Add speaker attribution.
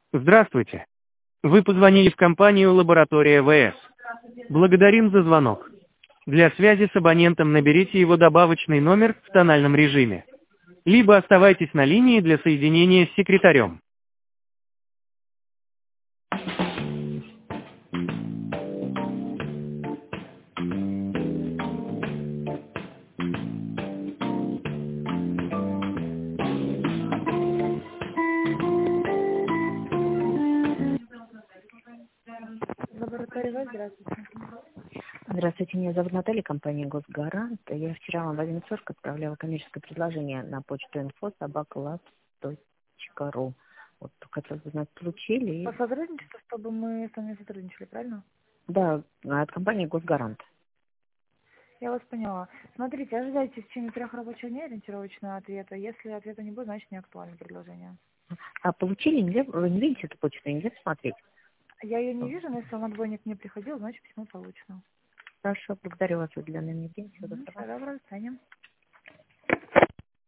Speaker 1: Здравствуйте. Вы позвонили в компанию «Лаборатория ВС». Благодарим за звонок. Для связи с абонентом наберите его добавочный номер в тональном режиме. Либо оставайтесь на линии для соединения с секретарем.
Speaker 2: Лаборатория ВС, здравствуйте.
Speaker 3: Здравствуйте, меня зовут Наталья, компания «Госгарант». Я вчера вам в 11 отправляла коммерческое предложение на почту info@labs.ru. Вот хотелось бы знать, получили?
Speaker 2: По сотрудничеству, чтобы мы с вами сотрудничали, правильно?
Speaker 3: Да, от компании «Госгарант».
Speaker 2: Я вас поняла. Смотрите, ожидайте в течение 3 рабочих дней ориентировочного ответа. Если ответа не будет, значит не актуально предложение.
Speaker 3: А получили? Нельзя, вы не видите эту почту? Нельзя посмотреть?
Speaker 2: Я ее не вижу, но если вам отбойник не приходил, значит письмо получено.
Speaker 3: Хорошо, благодарю вас за уделенное мне время. Всего
Speaker 2: Всего
Speaker 3: доброго.
Speaker 2: доброго, до свидания.